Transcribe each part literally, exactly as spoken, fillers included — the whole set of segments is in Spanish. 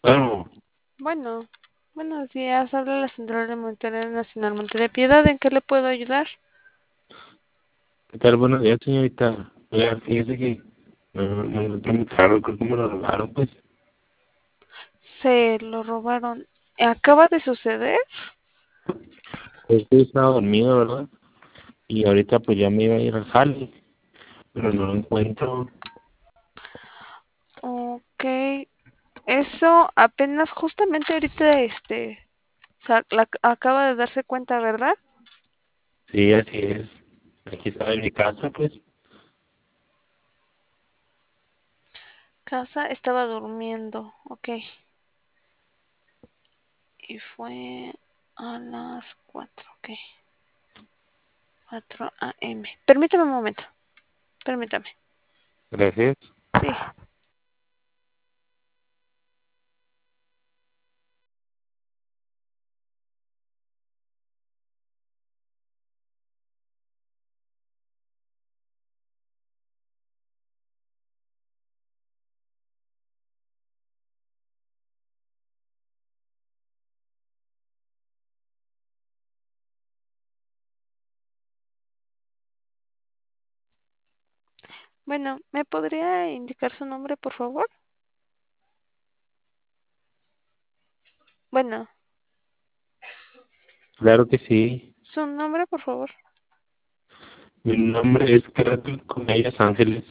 Bueno, Bueno, buenos días. Habla la Central de Monterrey Nacional Monte Piedad. ¿En qué le puedo ayudar? ¿qué tal? Buenos días, señorita. Oiga, fíjese que no, no no tengo claro, creo que me lo robaron, pues. Se lo robaron. ¿Acaba de suceder? Es que estaba dormido, ¿verdad? Y ahorita pues ya me iba a ir al jale, pero no lo encuentro. Ok. Eso apenas justamente ahorita este sa- la- acaba de darse cuenta, ¿verdad? Sí, así es. Aquí estaba en mi casa, pues. Casa estaba durmiendo. Ok. Y fue a las cuatro. Ok. cuatro a m. Permítame un momento. Permítame. Gracias. Sí. Bueno, ¿me podría indicar su nombre, por favor? Bueno, Claro que sí. su nombre, por favor. Mi nombre es Kratos Comedias Ángeles.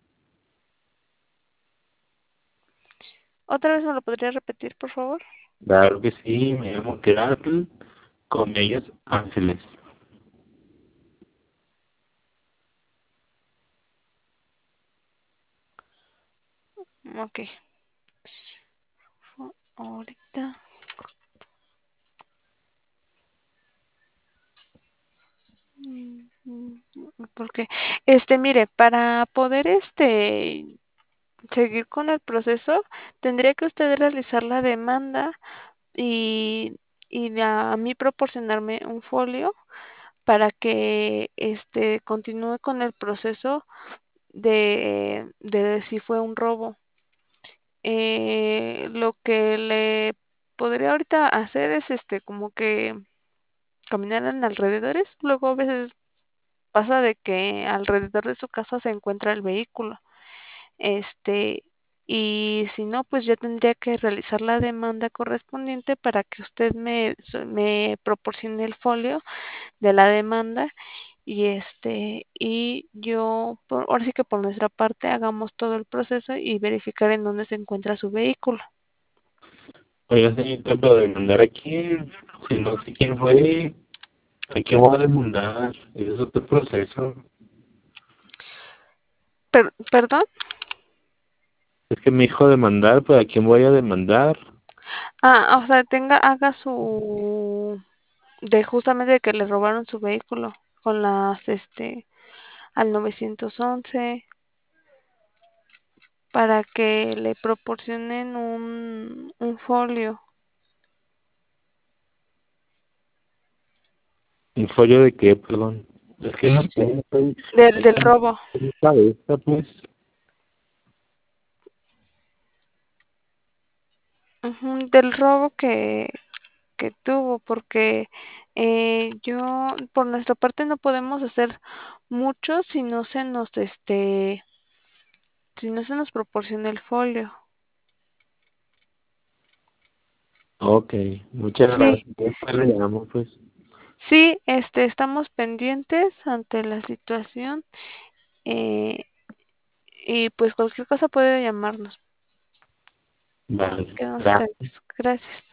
¿Otra vez me lo podría repetir, por favor? Claro que sí, me llamo Kratos Comedias Ángeles. Ok. Ahorita. Porque, este, mire, para poder, este, seguir con el proceso, tendría que usted realizar la demanda y, y a, a mí proporcionarme un folio para que, este, continúe con el proceso de, de si fue un robo. Eh, lo que le podría ahorita hacer es, este, como que caminar en alrededores. Luego a veces pasa de que alrededor de su casa se encuentra el vehículo. Este, y si no, pues yo tendría que realizar la demanda correspondiente para que usted me, me proporcione el folio de la demanda y este, y yo, por, ahora sí que por nuestra parte, hagamos todo el proceso y verificar en dónde se encuentra su vehículo. Oiga, señorita, pero demandar a quién, si no sé quién fue, ¿a quién voy a demandar? Ese es otro proceso. Per, ¿Perdón? Es que me dijo demandar, pues ¿a quién voy a demandar? Ah, o sea, tenga, haga su, de justamente de que le robaron su vehículo con las, este, al novecientos once para que le proporcionen un, un folio ¿Un folio de qué, perdón? Es que no sé, estoy, del, del estoy robo. en mi cabeza, pues. Ujú, del robo que, que tuvo, porque eh, yo, por nuestra parte, no podemos hacer mucho si no se nos, este, si no se nos proporciona el folio. Ok, muchas Sí, gracias. Después le llamo, pues. sí, este, estamos pendientes ante la situación eh, y pues cualquier cosa puede llamarnos. Vale, Quedamos gracias. atentos. Gracias.